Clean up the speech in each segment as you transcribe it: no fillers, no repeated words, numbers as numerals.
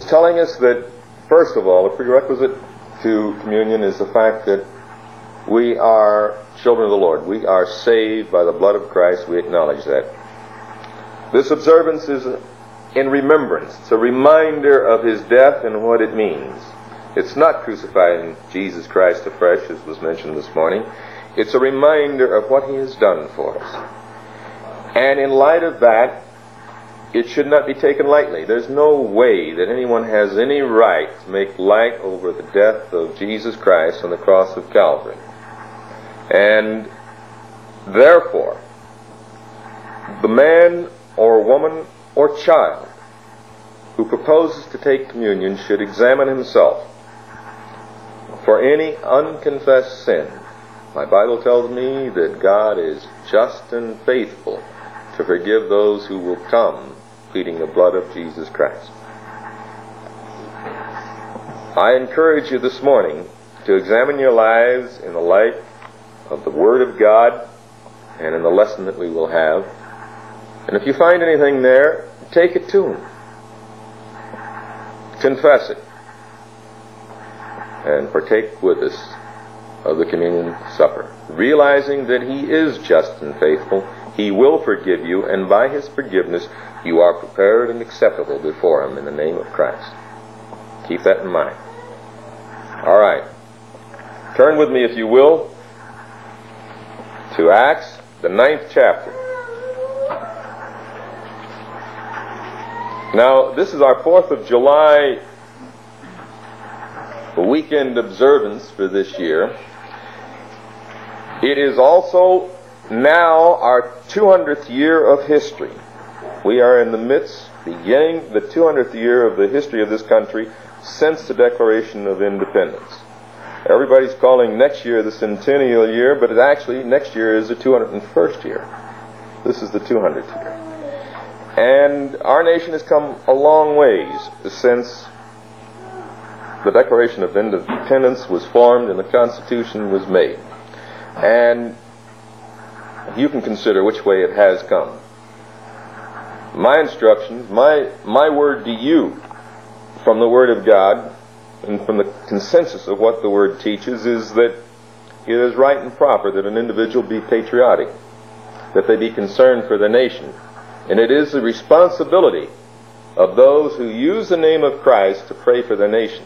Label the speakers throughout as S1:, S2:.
S1: telling us that, first of all, a prerequisite to communion is the fact that we are children of the Lord. We are saved by the blood of Christ. We acknowledge that. This observance is in remembrance. It's a reminder of His death and what it means. It's not crucifying Jesus Christ afresh, as was mentioned this morning. It's a reminder of what He has done for us. And in light of that, it should not be taken lightly. There's no way that anyone has any right to make light over the death of Jesus Christ on the cross of Calvary. And therefore, the man or woman or child who proposes to take communion should examine himself for any unconfessed sin. My Bible tells me that God is just and faithful to forgive those who will come pleading the blood of Jesus Christ. I encourage you this morning to examine your lives in the light of the Word of God and in the lesson that we will have. And if you find anything there, take it to Him. Confess it. And partake with us of the communion supper, realizing that He is just and faithful. He will forgive you, and by His forgiveness you are prepared and acceptable before Him in the name of Christ. Keep that in mind. All right. Turn with me, if you will, to Acts, the 9th chapter. Now, this is our 4th of July weekend observance for this year. It is also now our 200th year of history. We are in the midst, beginning the 200th year of the history of this country since the Declaration of Independence. Everybody's calling next year the centennial year, but actually next year is the 201st year. This is the 200th year. And our nation has come a long ways since the Declaration of Independence was formed and the Constitution was made. And you can consider which way it has come. My instructions, my word to you from the Word of God and from the consensus of what the Word teaches is that it is right and proper that an individual be patriotic, that they be concerned for the nation. And it is the responsibility of those who use the name of Christ to pray for the nation.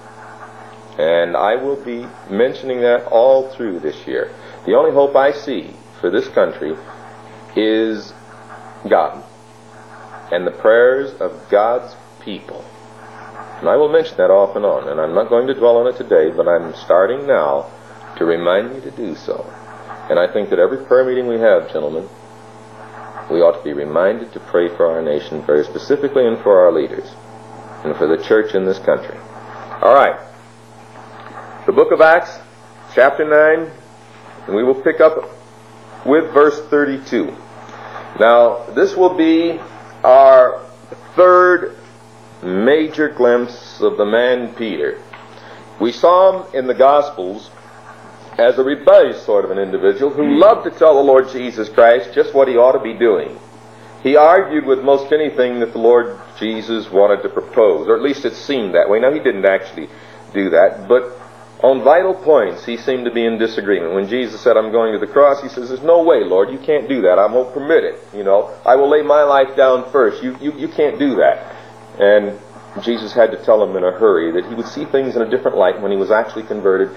S1: And I will be mentioning that all through this year. The only hope I see for this country is God and the prayers of God's people. And I will mention that off and on, and I'm not going to dwell on it today, but I'm starting now to remind you to do so. And I think that every prayer meeting we have, gentlemen, we ought to be reminded to pray for our nation very specifically and for our leaders and for the church in this country. All right. The book of Acts, chapter 9, and we will pick up with verse 32. Now, this will be our third major glimpse of the man Peter. We saw him in the Gospels as a rebellious sort of an individual who loved to tell the Lord Jesus Christ just what he ought to be doing. He argued with most anything that the Lord Jesus wanted to propose, or at least it seemed that way. Now, he didn't actually do that, but on vital points he seemed to be in disagreement. When Jesus said, I'm going to the cross, he says, there's no way, Lord, you can't do that. I won't permit it. I will lay my life down first. You can't do that. And Jesus had to tell him in a hurry that he would see things in a different light when he was actually converted,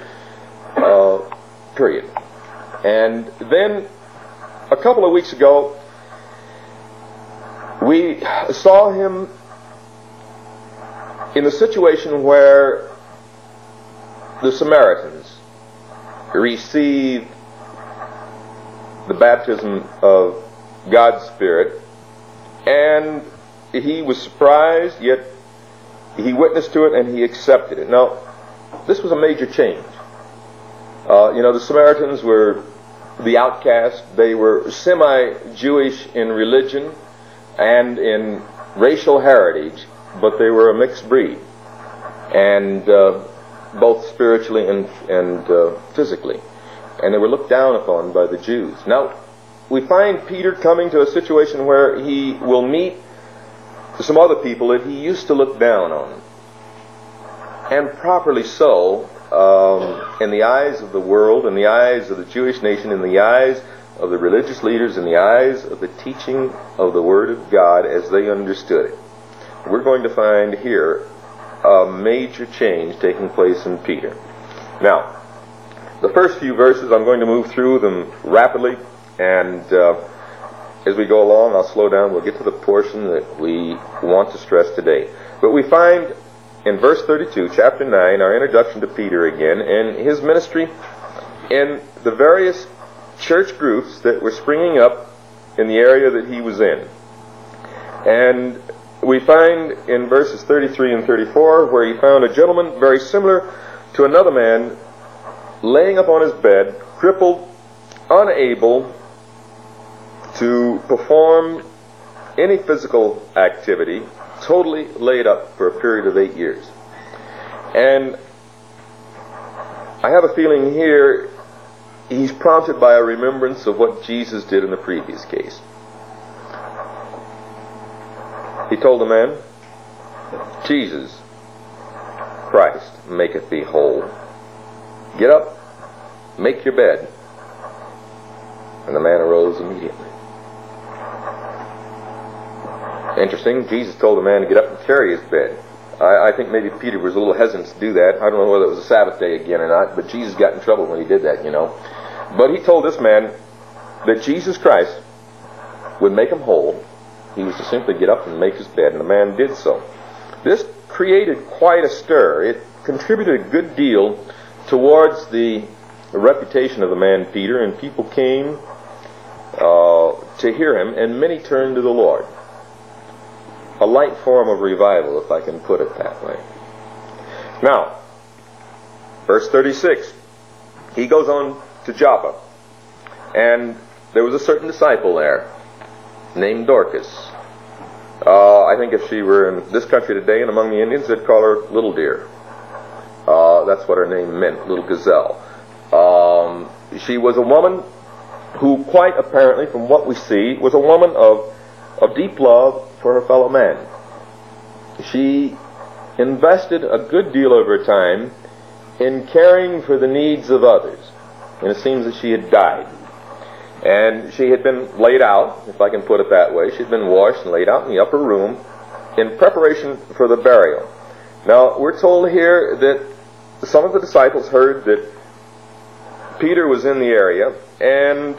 S1: period. And then a couple of weeks ago, we saw him in a situation where the Samaritans received the baptism of God's Spirit, and he was surprised, yet he witnessed to it and he accepted it. Now, this was a major change. The Samaritans were the outcast. They were semi-Jewish in religion and in racial heritage, but they were a mixed breed, and both spiritually and physically. And they were looked down upon by the Jews. Now, we find Peter coming to a situation where he will meet some other people that he used to look down on. and properly so, in the eyes of the world, in the eyes of the Jewish nation, in the eyes of the religious leaders, in the eyes of the teaching of the Word of God as they understood it. We're going to find here a major change taking place in Peter. Now, the first few verses, I'm going to move through them rapidly, and as we go along, I'll slow down. We'll get to the portion that we want to stress today. But we find in verse 32, chapter 9, our introduction to Peter again, and his ministry in the various church groups that were springing up in the area that he was in. And we find in verses 33 and 34 where he found a gentleman very similar to another man laying up on his bed, crippled, unable to perform any physical activity, totally laid up for a period of 8 years. And I have a feeling here he's prompted by a remembrance of what Jesus did in the previous case. He told the man, Jesus Christ maketh thee whole. Get up, make your bed. And the man arose immediately. Interesting, Jesus told the man to get up and carry his bed. I think maybe Peter was a little hesitant to do that. I don't know whether it was a Sabbath day again or not, but Jesus got in trouble when he did that, you know. But he told this man that Jesus Christ would make him whole. He was to simply get up and make his bed, and the man did so. This created quite a stir. It contributed a good deal towards the reputation of the man Peter, and people came to hear him, and many turned to the Lord. A light form of revival, if I can put it that way. Now, verse 36, he goes on to Joppa, and there was a certain disciple there named Dorcas. I think if she were in this country today and among the Indians, they'd call her Little Deer. That's what her name meant, Little Gazelle. She was a woman who, quite apparently, from what we see, was a woman of deep love for her fellow man. She invested a good deal of her time in caring for the needs of others. And it seems that she had died. And she had been laid out, if I can put it that way. She had been washed and laid out in the upper room in preparation for the burial. Now, we're told here that some of the disciples heard that Peter was in the area, and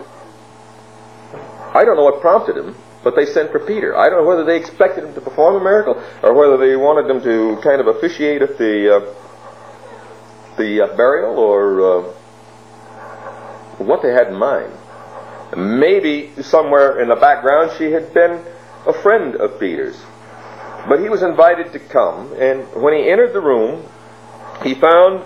S1: I don't know what prompted him, but they sent for Peter. I don't know whether they expected him to perform a miracle or whether they wanted him to kind of officiate at the burial, or what they had in mind. Maybe somewhere in the background she had been a friend of Peter's. But he was invited to come, and when he entered the room, he found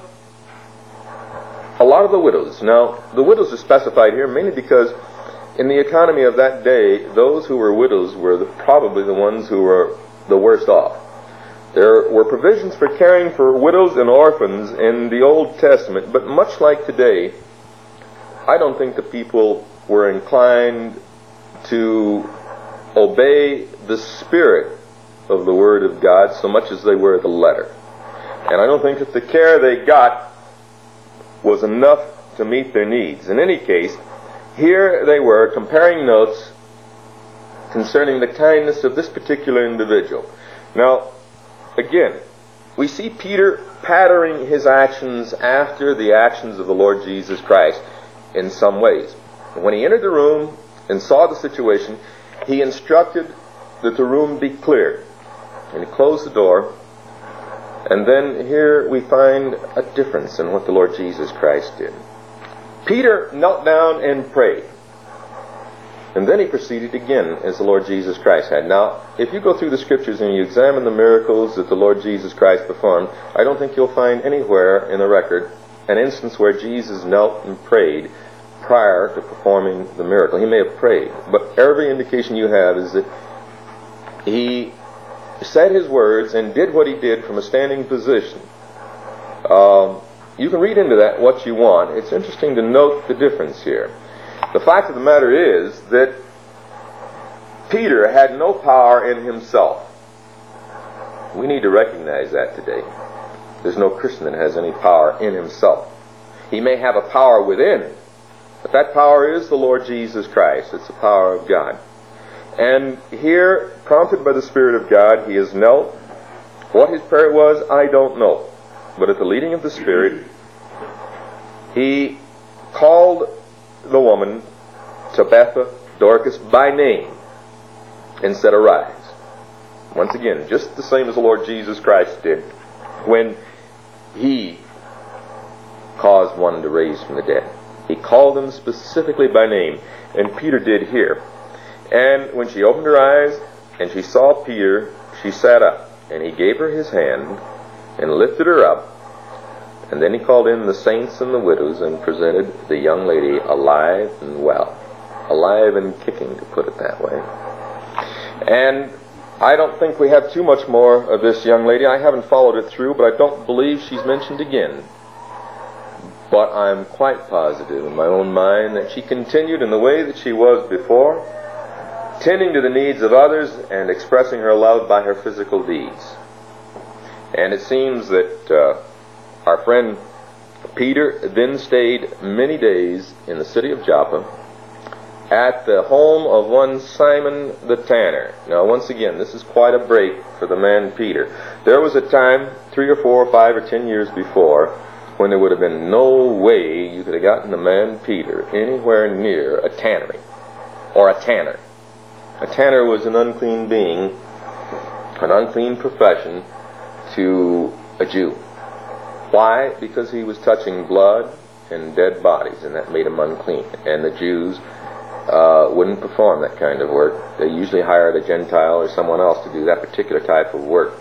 S1: a lot of the widows. Now, the widows are specified here mainly because in the economy of that day, those who were widows were probably the ones who were the worst off. There were provisions for caring for widows and orphans in the Old Testament, but much like today, I don't think the people were inclined to obey the spirit of the Word of God so much as they were the letter. And I don't think that the care they got was enough to meet their needs. In any case, here they were comparing notes concerning the kindness of this particular individual. Now, again, we see Peter patterning his actions after the actions of the Lord Jesus Christ in some ways. When he entered the room and saw the situation, he instructed that the room be cleared. And he closed the door. And then here we find a difference in what the Lord Jesus Christ did. Peter knelt down and prayed. And then he proceeded again as the Lord Jesus Christ had. Now, if you go through the Scriptures and you examine the miracles that the Lord Jesus Christ performed, I don't think you'll find anywhere in the record an instance where Jesus knelt and prayed prior to performing the miracle. He may have prayed, but every indication you have is that he said his words and did what he did from a standing position. You can read into that what you want. It's interesting to note the difference here. The fact of the matter is that Peter had no power in himself. We need to recognize that today. There's no Christian that has any power in himself. He may have a power within, but that power is the Lord Jesus Christ. It's the power of God. And here, prompted by the Spirit of God, he has knelt. What his prayer was, I don't know. But at the leading of the Spirit, he called the woman, Tabitha, Dorcas, by name, and said, arise. Once again, just the same as the Lord Jesus Christ did when he caused one to raise from the dead. He called them specifically by name, and Peter did here. And when she opened her eyes and she saw Peter, she sat up, and he gave her his hand and lifted her up. And then he called in the saints and the widows and presented the young lady alive and well. Alive and kicking, to put it that way. And I don't think we have too much more of this young lady. I haven't followed it through, but I don't believe she's mentioned again. But I'm quite positive in my own mind that she continued in the way that she was before, tending to the needs of others and expressing her love by her physical deeds. And it seems that our friend Peter then stayed many days in the city of Joppa at the home of one Simon the tanner. Now, once again, this is quite a break for the man Peter. There was a time, 3 or 4 or 5 or 10 years before, when there would have been no way you could have gotten the man Peter anywhere near a tannery or a tanner. A tanner was an unclean being, an unclean profession to a Jew. Why? Because he was touching blood and dead bodies, and that made him unclean. And the Jews wouldn't perform that kind of work. They usually hired a Gentile or someone else to do that particular type of work.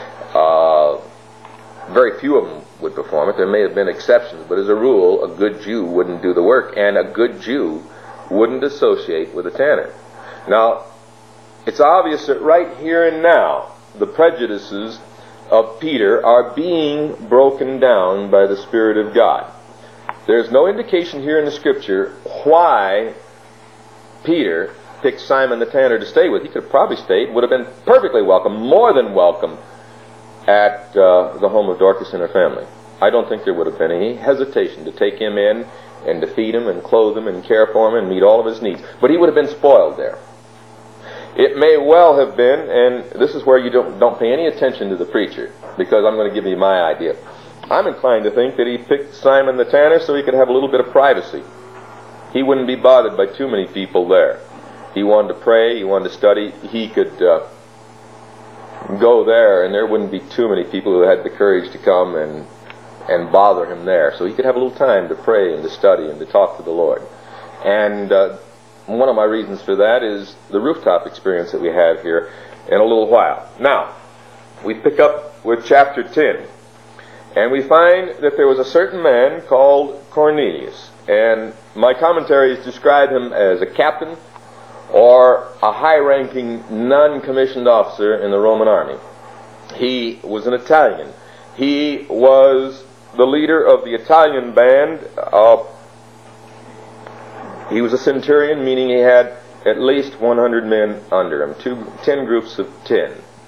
S1: Very few of them would perform it. There may have been exceptions, but as a rule, a good Jew wouldn't do the work, and a good Jew wouldn't associate with a tanner. Now, it's obvious that right here and now, the prejudices of Peter are being broken down by the Spirit of God. There's no indication here in the Scripture why Peter picked Simon the tanner to stay with. He could have probably stayed, would have been perfectly welcome, more than welcome, at the home of Dorcas and her family. I don't think there would have been any hesitation to take him in and to feed him and clothe him and care for him and meet all of his needs. But he would have been spoiled there. It may well have been, and this is where you don't pay any attention to the preacher, because I'm going to give you my idea. I'm inclined to think that he picked Simon the tanner so he could have a little bit of privacy. He wouldn't be bothered by too many people there. He wanted to pray, he wanted to study, he could go there, and there wouldn't be too many people who had the courage to come and bother him there. So he could have a little time to pray and to study and to talk to the Lord. And one of my reasons for that is the rooftop experience that we have here in a little while. Now, we pick up with chapter 10, and we find that there was a certain man called Cornelius, and my commentaries describe him as a captain or a high-ranking non-commissioned officer in the Roman army. He was an Italian. He was the leader of the Italian band. He was a centurion, meaning he had at least 100 men under him, 10 groups of 10.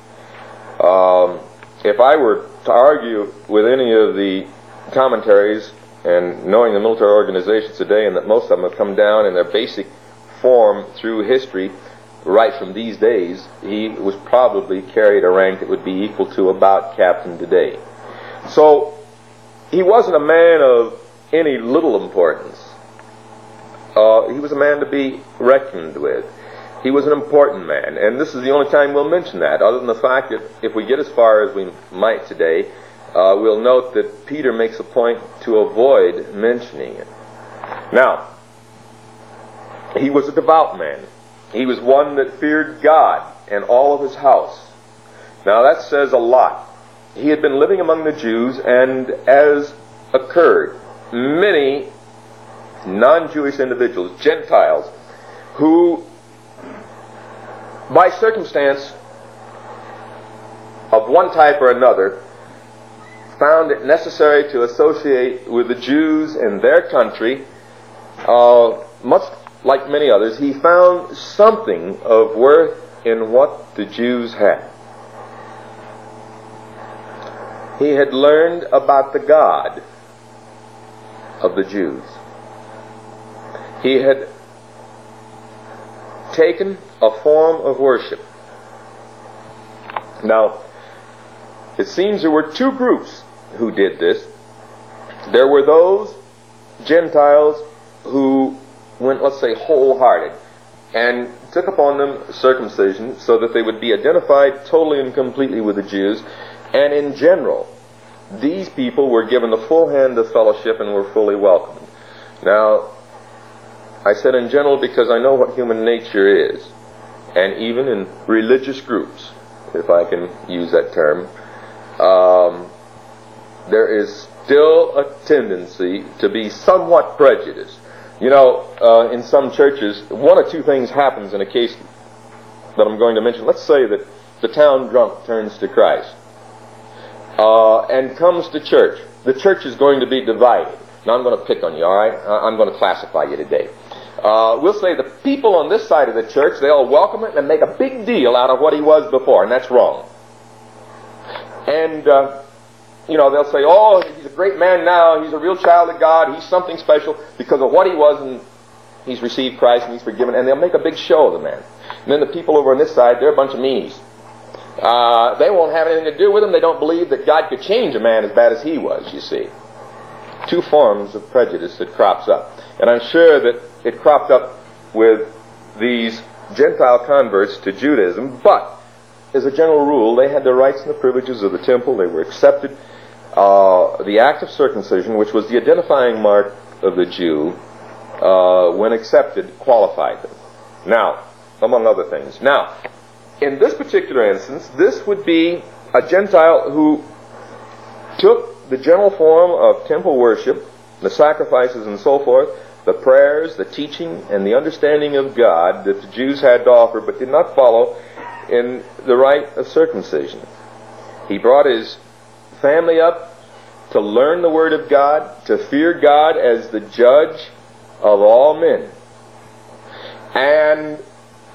S1: If I were to argue with any of the commentaries, and knowing the military organizations today, and that most of them have come down in their basic form through history right from these days, he was probably carried a rank that would be equal to about captain today. So he wasn't a man of any little importance. He was a man to be reckoned with. He was an important man, and this is the only time we'll mention that, other than the fact that if we get as far as we might today, we'll note that Peter makes a point to avoid mentioning it. Now, he was a devout man. He was one that feared God and all of his house. Now that says a lot. He had been living among the Jews, and as occurred, many non-Jewish individuals, Gentiles, who by circumstance of one type or another found it necessary to associate with the Jews in their country, much like many others. He found something of worth in what the Jews had. He had learned about the God of the Jews. He had taken a form of worship. Now, it seems there were two groups who did this. There were those Gentiles who went, let's say, wholehearted and took upon them circumcision so that they would be identified totally and completely with the Jews. And in general, these people were given the full hand of fellowship and were fully welcomed. Now, I said in general because I know what human nature is. And even in religious groups, if I can use that term, there is still a tendency to be somewhat prejudiced. You know, in some churches, one or two things happens in a case that I'm going to mention. Let's say that the town drunk turns to Christ and comes to church. The church is going to be divided. Now I'm going to pick on you, all right? I'm going to classify you today. We'll say the people on this side of the church, they'll welcome it and make a big deal out of what he was before, and that's wrong. And you know, they'll say, oh, he's a great man now, he's a real child of God, he's something special because of what he was, and he's received Christ and he's forgiven, and they'll make a big show of the man. And then the people over on this side, they're a bunch of meanies. They won't have anything to do with him. They don't believe that God could change a man as bad as he was, you see. Two forms of prejudice that crops up. And I'm sure that it cropped up with these Gentile converts to Judaism, but as a general rule, they had the rights and the privileges of the temple. They were accepted. The act of circumcision, which was the identifying mark of the Jew, when accepted, qualified them. Now, among other things. Now, in this particular instance, this would be a Gentile who took the general form of temple worship, the sacrifices and so forth, the prayers, the teaching, and the understanding of God that the Jews had to offer, but did not follow in the rite of circumcision. He brought his family up to learn the Word of God, to fear God as the judge of all men. And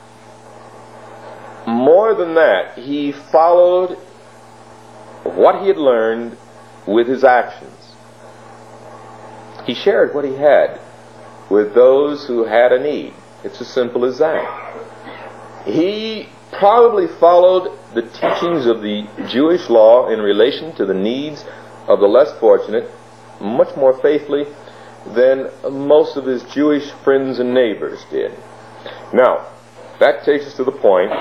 S1: more than that, he followed what he had learned with his actions. He shared what he had with those who had a need. It's as simple as that. He probably followed the teachings of the Jewish law in relation to the needs of the less fortunate much more faithfully than most of his Jewish friends and neighbors did. Now, that takes us to the point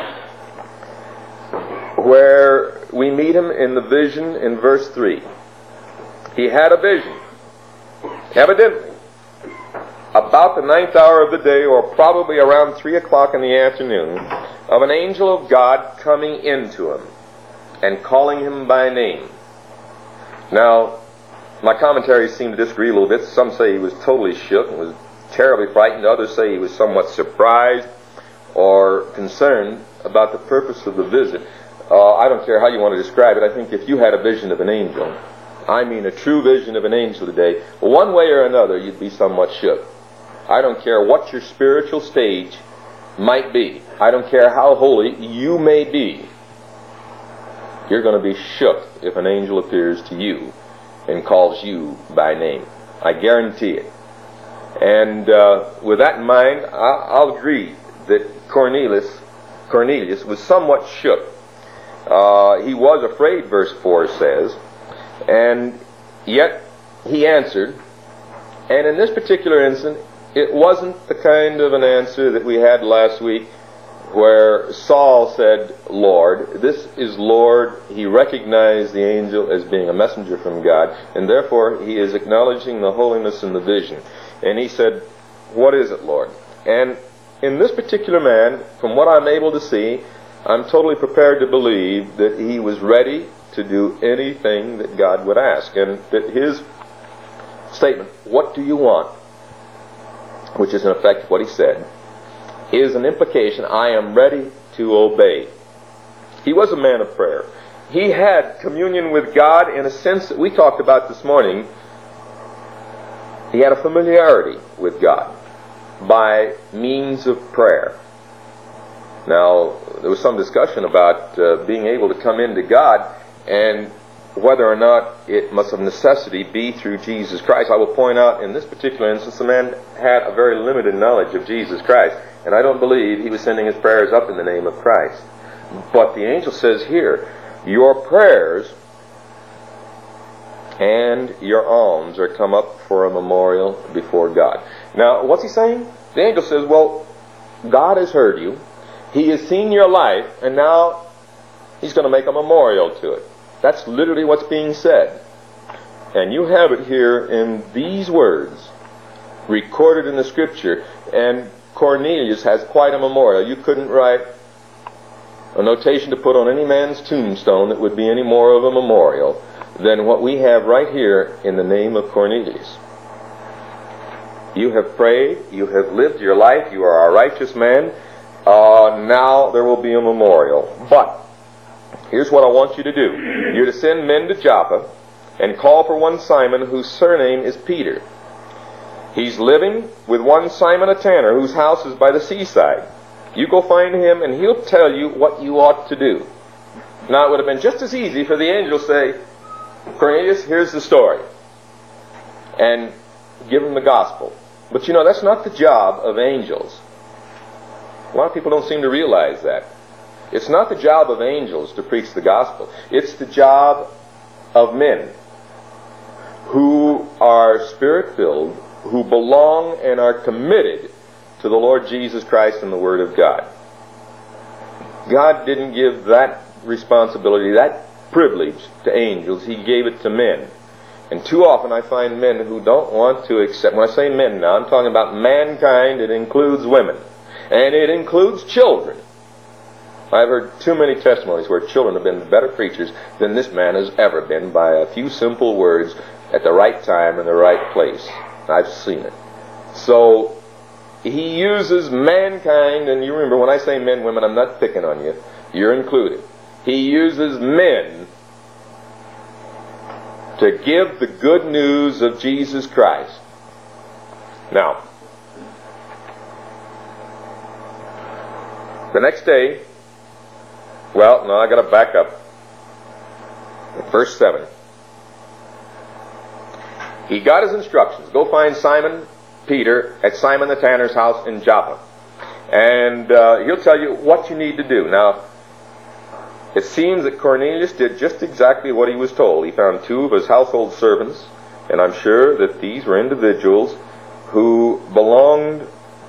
S1: where we meet him in the vision in verse 3. He had a vision, evidently, about the 9th hour of the day, or probably around 3 o'clock in the afternoon, of an angel of God coming into him and calling him by name. Now, my commentaries seem to disagree a little bit. Some say he was totally shook and was terribly frightened. Others say he was somewhat surprised or concerned about the purpose of the visit. I don't care how you want to describe it. I think if you had a vision of an angel, I mean a true vision of an angel today, one way or another you'd be somewhat shook. I don't care what your spiritual stage might be. I don't care how holy you may be. You're going to be shook if an angel appears to you and calls you by name. I guarantee it. And with that in mind, I'll agree that Cornelius was somewhat shook. He was afraid, verse 4 says, and yet he answered. And in this particular instance, it wasn't the kind of an answer that we had last week where Saul said, Lord. This is Lord. He recognized the angel as being a messenger from God, and therefore he is acknowledging the holiness in the vision. And he said, what is it, Lord? And in this particular man, from what I'm able to see, I'm totally prepared to believe that he was ready to do anything that God would ask. And that his statement, what do you want? Which is in effect what he said, is an implication, I am ready to obey. He was a man of prayer. He had communion with God in a sense that we talked about this morning. He had a familiarity with God by means of prayer. Now, there was some discussion about being able to come into God and whether or not it must of necessity be through Jesus Christ. I will point out in this particular instance, the man had a very limited knowledge of Jesus Christ, and I don't believe he was sending his prayers up in the name of Christ. But the angel says here, your prayers and your alms are come up for a memorial before God. Now, what's he saying? The angel says, well, God has heard you. He has seen your life, and now he's going to make a memorial to it. That's literally what's being said. And you have it here in these words, recorded in the Scripture, and Cornelius has quite a memorial. You couldn't write a notation to put on any man's tombstone that would be any more of a memorial than what we have right here in the name of Cornelius. You have prayed, you have lived your life, you are a righteous man, now there will be a memorial. But here's what I want you to do. You're to send men to Joppa and call for one Simon whose surname is Peter. He's living with one Simon a tanner whose house is by the seaside. You go find him and he'll tell you what you ought to do. Now it would have been just as easy for the angel to say, Cornelius, here's the story, and give him the gospel. But you know, that's not the job of angels. A lot of people don't seem to realize that. It's not the job of angels to preach the gospel. It's the job of men who are Spirit-filled, who belong and are committed to the Lord Jesus Christ and the Word of God. God didn't give that responsibility, that privilege to angels. He gave it to men. And too often I find men who don't want to accept. When I say men now, I'm talking about mankind. It includes women. And it includes children. I've heard too many testimonies where children have been better preachers than this man has ever been by a few simple words at the right time in the right place. I've seen it. So he uses mankind, and you remember when I say men, women, I'm not picking on you. You're included. He uses men to give the good news of Jesus Christ. Now, the next day, well, no, I got to back up. Verse 7. He got his instructions. Go find Simon Peter at Simon the tanner's house in Joppa. And he'll tell you what you need to do. Now, it seems that Cornelius did just exactly what he was told. He found two of his household servants, and I'm sure that these were individuals who belonged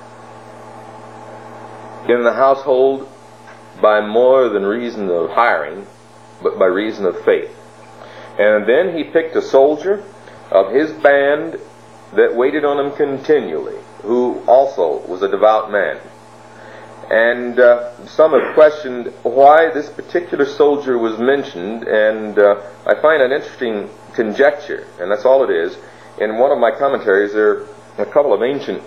S1: in the household by more than reason of hiring, but by reason of faith. And then he picked a soldier of his band that waited on him continually, who also was a devout man. And some have questioned why this particular soldier was mentioned, and I find an interesting conjecture, and that's all it is. In one of my commentaries, there are a couple of ancient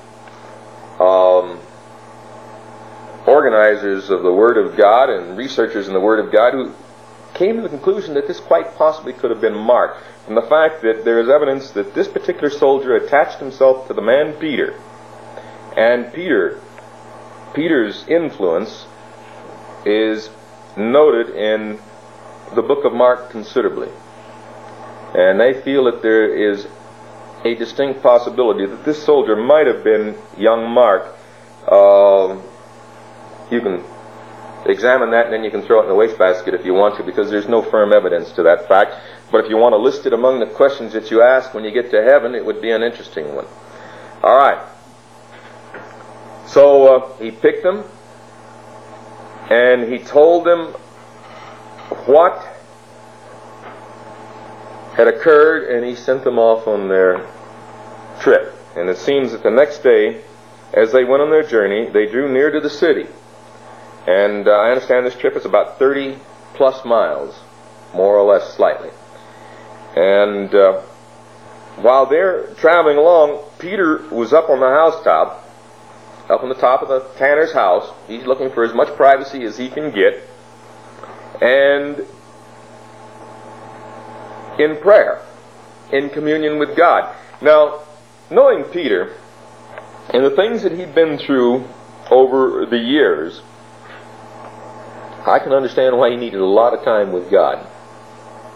S1: organizers of the Word of God and researchers in the Word of God who came to the conclusion that this quite possibly could have been Mark, from the fact that there is evidence that this particular soldier attached himself to the man Peter, and Peter's influence is noted in the book of Mark considerably. And they feel that there is a distinct possibility that this soldier might have been young Mark. You can examine that and then you can throw it in the wastebasket if you want to, because there's no firm evidence to that fact. But if you want to list it among the questions that you ask when you get to heaven, it would be an interesting one. All right. So he picked them, and he told them what had occurred, and he sent them off on their trip. And it seems that the next day, as they went on their journey, they drew near to the city. And I understand this trip is about 30 plus miles, more or less slightly. And while they're traveling along, Peter was up on the housetop, up on the top of the tanner's house. He's looking for as much privacy as he can get, and in prayer, in communion with God. Now, knowing Peter and the things that he'd been through over the years, I can understand why he needed a lot of time with God.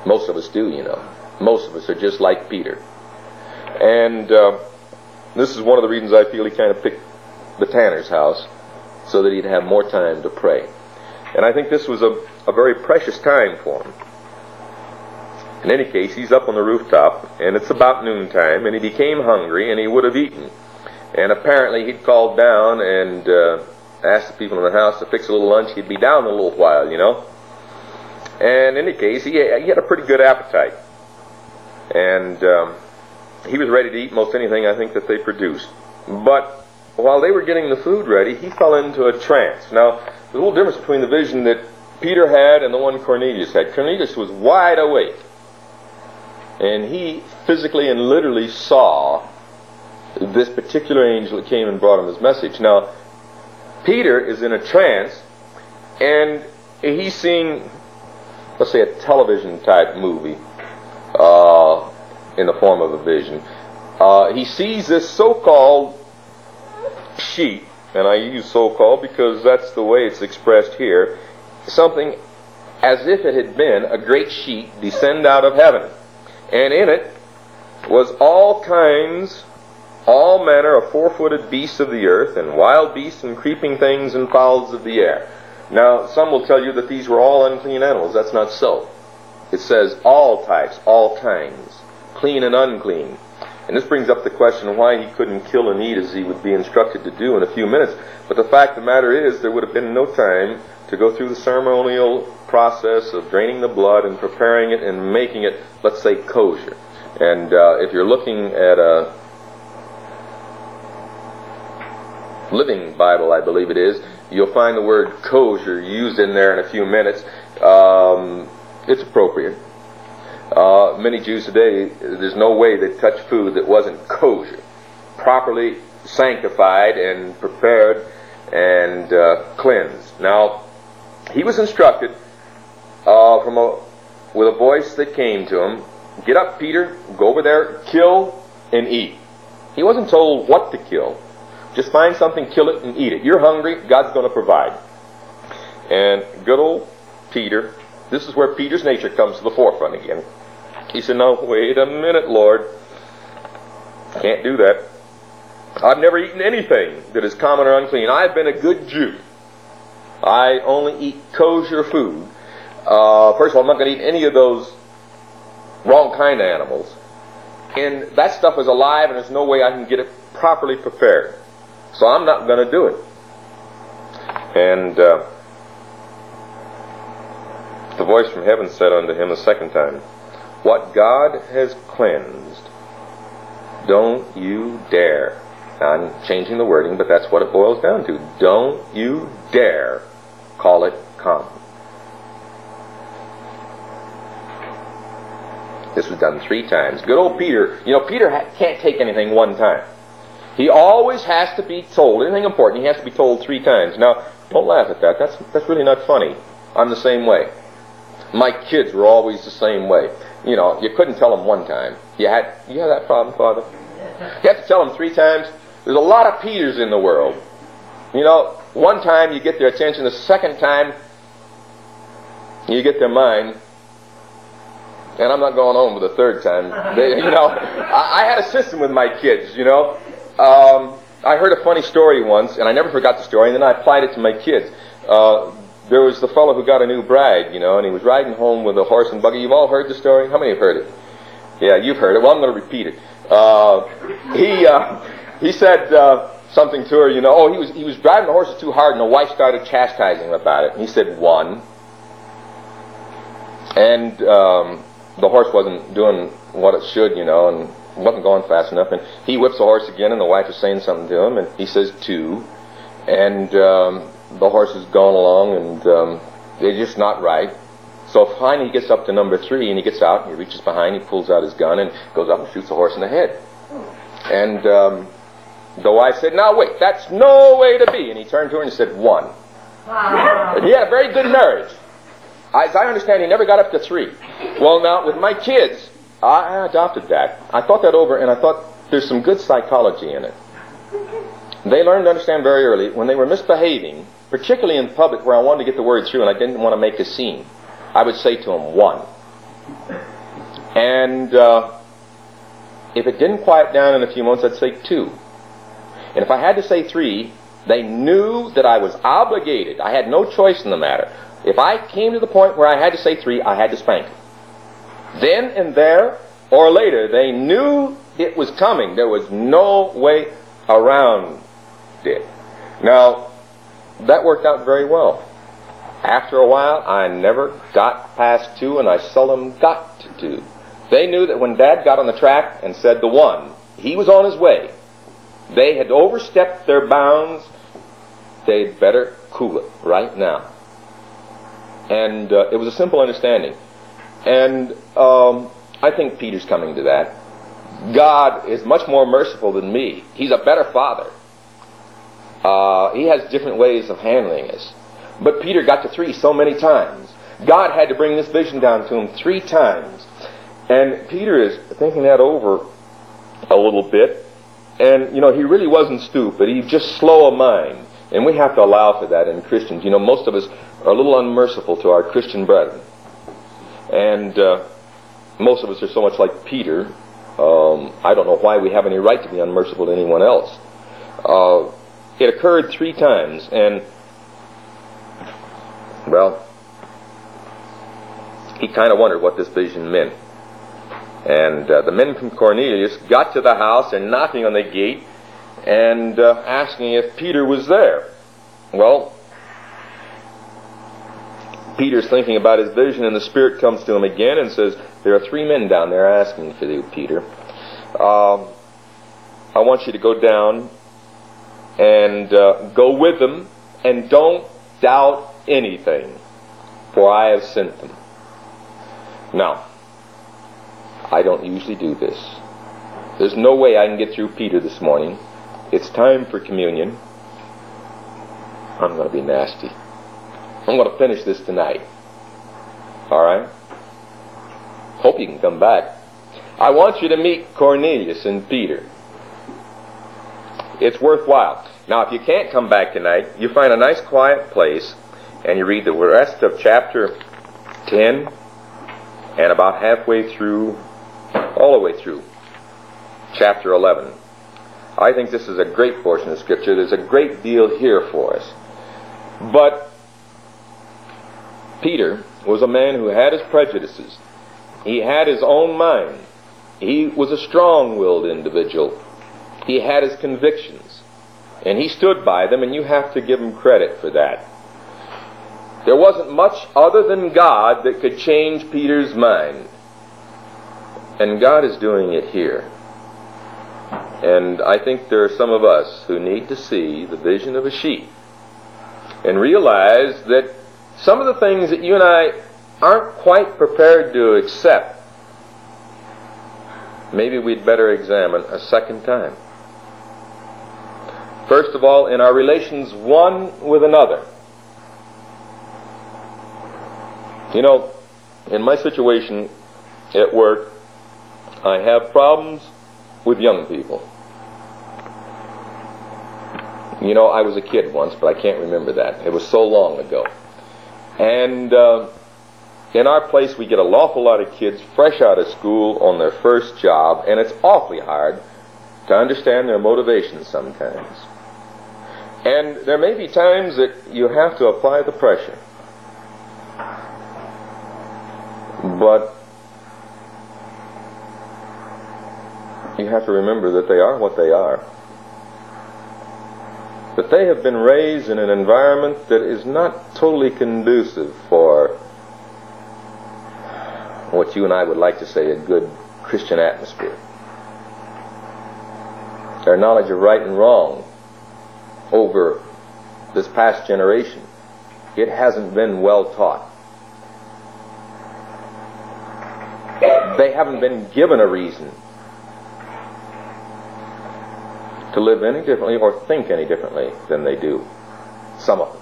S1: Most of us do, you know. Most of us are just like Peter. And this is one of the reasons I feel he kind of picked the tanner's house, so that he'd have more time to pray. And I think this was a very precious time for him. In any case, he's up on the rooftop, and it's about noontime, and he became hungry, and he would have eaten. And apparently he'd called down and asked the people in the house to fix a little lunch. He'd be down in a little while, you know. And in any case, he had a pretty good appetite. And he was ready to eat most anything, I think, that they produced. But while they were getting the food ready, he fell into a trance. Now, there's a little difference between the vision that Peter had and the one Cornelius had. Cornelius was wide awake. And he physically and literally saw this particular angel that came and brought him his message. Now, Peter is in a trance, and he's seeing, let's say, a television-type movie in the form of a vision. He sees this so-called sheet, and I use so-called because that's the way it's expressed here, something as if it had been a great sheet descend out of heaven. And in it was all kinds, all manner of four-footed beasts of the earth, and wild beasts, and creeping things, and fowls of the air. Now, some will tell you that these were all unclean animals. That's not so. It says all types, all kinds, clean and unclean. And this brings up the question why he couldn't kill and eat as he would be instructed to do in a few minutes. But the fact of the matter is, there would have been no time to go through the ceremonial process of draining the blood and preparing it and making it, let's say, kosher. And if you're looking at a Living Bible, I believe it is, you'll find the word kosher used in there in a few minutes. It's appropriate. Many Jews today, there's no way they touch food that wasn't kosher, properly sanctified and prepared and cleansed. Now, he was instructed with a voice that came to him, get up, Peter, go over there, kill and eat. He wasn't told what to kill. Just find something, kill it, and eat it. You're hungry, God's going to provide. And good old Peter, this is where Peter's nature comes to the forefront again. He said, no, wait a minute, Lord. Can't do that. I've never eaten anything that is common or unclean. I've been a good Jew. I only eat kosher food. First of all, I'm not going to eat any of those wrong kind of animals. And that stuff is alive, and there's no way I can get it properly prepared. So I'm not going to do it. And the voice from heaven said unto him a second time, what God has cleansed, don't you dare. Now I'm changing the wording, but that's what it boils down to. Don't you dare call it common. This was done 3 times. Good old Peter. You know, Peter can't take anything one time. He always has to be told. Anything important, he has to be told 3 times. Now, don't laugh at that. That's really not funny. I'm the same way. My kids were always the same way. You know, you couldn't tell them one time. You have that problem, Father? You have to tell them 3 times. There's a lot of Peters in the world. You know, one time you get their attention. The second time you get their mind. And I'm not going home with the third time. I had a system with my kids, you know. I heard a funny story once, and I never forgot the story, and then I applied it to my kids. There was the fellow who got a new bride, you know, and he was riding home with a horse and buggy. You've all heard the story? How many have heard it? Yeah, you've heard it. Well, I'm going to repeat it. He said something to her, you know. Oh, he was driving the horses too hard, and the wife started chastising him about it. And he said, 1. And the horse wasn't doing what it should, you know, and wasn't going fast enough. And he whips the horse again, and the wife is saying something to him, and he says 2. And the horse is going along, and they're just not right. So finally he gets up to number 3, and he gets out, and he reaches behind, he pulls out his gun, and goes up and shoots the horse in the head. And the wife said, now wait, that's no way to be. And he turned to her and he said 1. Wow. And he had a very good marriage. As I understand, he never got up to 3. Well, now, with my kids, I adopted that. I thought that over, and I thought there's some good psychology in it. They learned to understand very early, when they were misbehaving, particularly in public where I wanted to get the word through and I didn't want to make a scene, I would say to them 1. And if it didn't quiet down in a few months, I'd say 2. And if I had to say 3, they knew that I was obligated. I had no choice in the matter. If I came to the point where I had to say 3, I had to spank them. Then and there, or later, they knew it was coming. There was no way around it. Now, that worked out very well. After a while, I never got past 2, and I seldom got to 2. They knew that when Dad got on the track and said the 1, he was on his way. They had overstepped their bounds. They'd better cool it right now. And it was a simple understanding. And I think Peter's coming to that. God is much more merciful than me. He's a better father. He has different ways of handling us. But Peter got to 3 so many times. God had to bring this vision down to him 3 times. And Peter is thinking that over a little bit. And, he really wasn't stupid. He's just slow of mind. And we have to allow for that in Christians. Most of us are a little unmerciful to our Christian brethren. And most of us are so much like Peter. I don't know why we have any right to be unmerciful to anyone else. It occurred 3 times. And, well, he kind of wondered what this vision meant. And the men from Cornelius got to the house and knocking on the gate and asking if Peter was there. Well, Peter's thinking about his vision, and the Spirit comes to him again and says, there are 3 men down there asking for you, Peter. I want you to go down and go with them, and don't doubt anything, for I have sent them. Now, I don't usually do this. There's no way I can get through Peter this morning. It's time for communion. I'm going to be nasty. I'm going to finish this tonight. All right? Hope you can come back. I want you to meet Cornelius and Peter. It's worthwhile. Now, if you can't come back tonight, you find a nice quiet place and you read the rest of chapter 10 and about halfway through, all the way through chapter 11. I think this is a great portion of Scripture. There's a great deal here for us. But Peter was a man who had his prejudices. He had his own mind. He was a strong-willed individual. He had his convictions. And he stood by them, and you have to give him credit for that. There wasn't much other than God that could change Peter's mind. And God is doing it here. And I think there are some of us who need to see the vision of a sheep and realize that some of the things that you and I aren't quite prepared to accept, maybe we'd better examine a second time. First of all, in our relations one with another. In my situation at work, I have problems with young people. I was a kid once, but I can't remember that. It was so long ago. And in our place, we get an awful lot of kids fresh out of school on their first job, and it's awfully hard to understand their motivations sometimes. And there may be times that you have to apply the pressure. But you have to remember that they are what they are. That they have been raised in an environment that is not totally conducive for what you and I would like to say a good Christian atmosphere. Their knowledge of right and wrong over this past generation, it hasn't been well taught. They haven't been given a reason to live any differently or think any differently than they do. Some of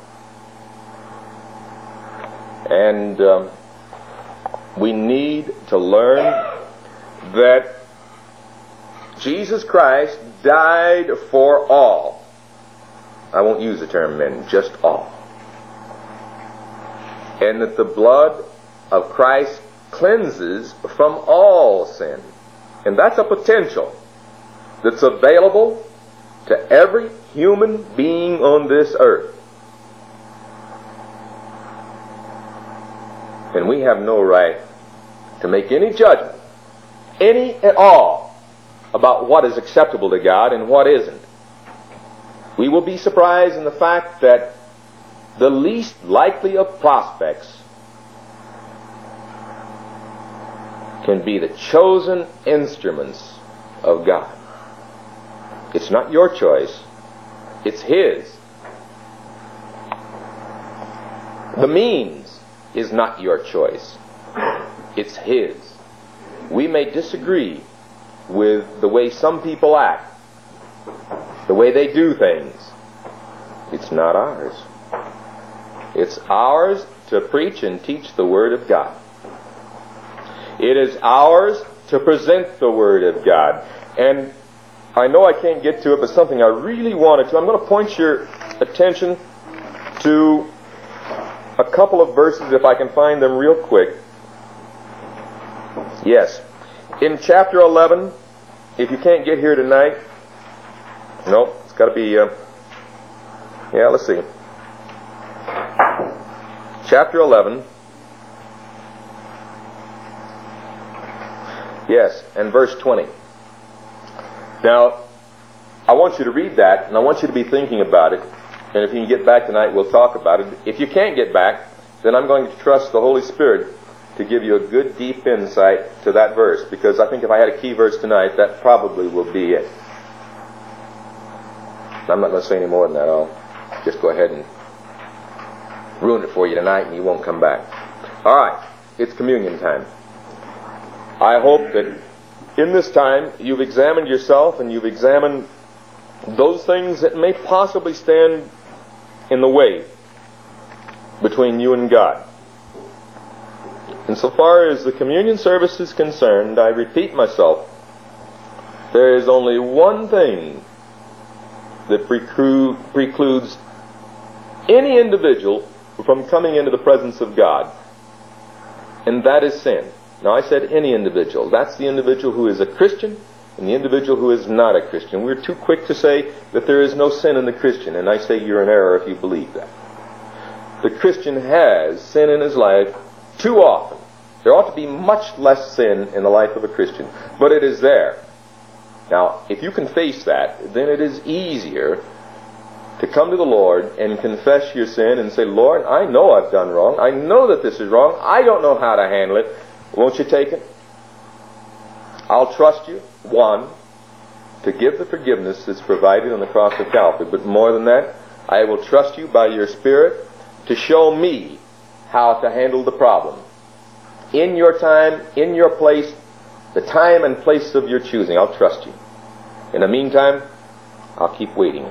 S1: them. And we need to learn that Jesus Christ died for all. I won't use the term men, just all. And that the blood of Christ cleanses from all sin. And that's a potential that's available to every human being on this earth. And we have no right to make any judgment, any at all, about what is acceptable to God and what isn't. We will be surprised in the fact that the least likely of prospects can be the chosen instruments of God. It's not your choice, it's His. The means is not your choice, it's His. We may disagree with the way some people act, the way they do things. It's not ours. It's ours to preach and teach the Word of God. It is ours to present the Word of God. And I know I can't get to it, but something I really wanted to. I'm going to point your attention to a couple of verses, if I can find them real quick. Yes. In chapter 11, if you can't get here tonight, no, it's got to be, let's see. Chapter 11. Yes, and verse 20. Now, I want you to read that, and I want you to be thinking about it. And if you can get back tonight, we'll talk about it. If you can't get back, then I'm going to trust the Holy Spirit to give you a good, deep insight to that verse. Because I think if I had a key verse tonight, that probably will be it. I'm not going to say any more than that. I'll just go ahead and ruin it for you tonight, and you won't come back. All right, it's communion time. I hope that in this time you've examined yourself and you've examined those things that may possibly stand in the way between you and God. And so far as the communion service is concerned, I repeat myself, there is only one thing that precludes any individual from coming into the presence of God, and that is sin. Now, I said any individual. That's the individual who is a Christian and the individual who is not a Christian. We're too quick to say that there is no sin in the Christian, and I say you're in error if you believe that. The Christian has sin in his life too often. There ought to be much less sin in the life of a Christian, but it is there. Now, if you can face that, then it is easier to come to the Lord and confess your sin and say, Lord, I know I've done wrong. I know that this is wrong. I don't know how to handle it. Won't you take it? I'll trust you, one, to give the forgiveness that's provided on the cross of Calvary. But more than that, I will trust you by your Spirit to show me how to handle the problem. In your time, in your place, the time and place of your choosing, I'll trust you. In the meantime, I'll keep waiting.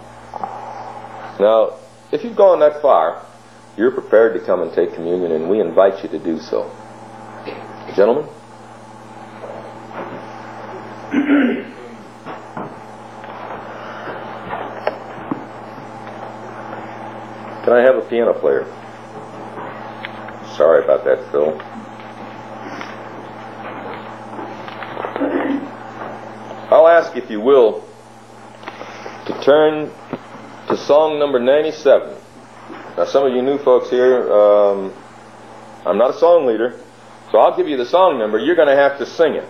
S1: Now, if you've gone that far, you're prepared to come and take communion, and we invite you to do so. Gentlemen? Can I have a piano player? Sorry about that, Phil. I'll ask, if you will, to turn to song number 97. Now, some of you new folks here, I'm not a song leader, so I'll give you the song number. You're going to have to sing it.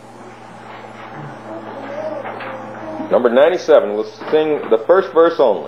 S1: Number 97. We'll sing the first verse only.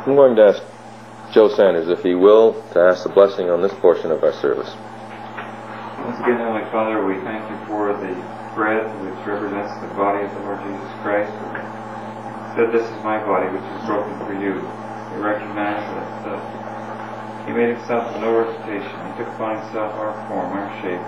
S1: I'm going to ask Joe Sanders, if he will, to ask the blessing on this portion of our service.
S2: Once again, Heavenly Father, we thank you for the bread which represents the body of the Lord Jesus Christ. He said, "This is my body which is broken for you." We recognize that He made Himself of no reputation. He took upon Himself our form, our shape,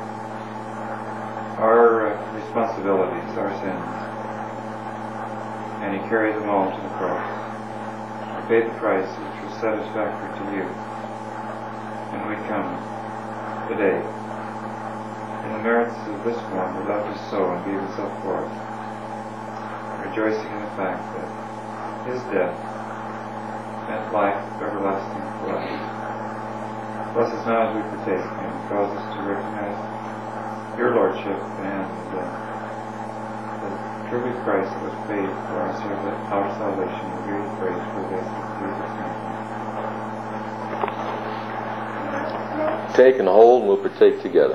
S2: our responsibilities, our sins, and He carried them all to the cross. He paid the price which was satisfactory to you. And we come today in the merits of this one who loved us so and gave Himself for us, rejoicing in the fact that His death meant life everlasting for us. Bless us now as we partake, and cause us to recognize your Lordship and the tribute price that was paid for our salvation. We give you praise for this in Jesus' name.
S1: Take and hold, and we'll partake together.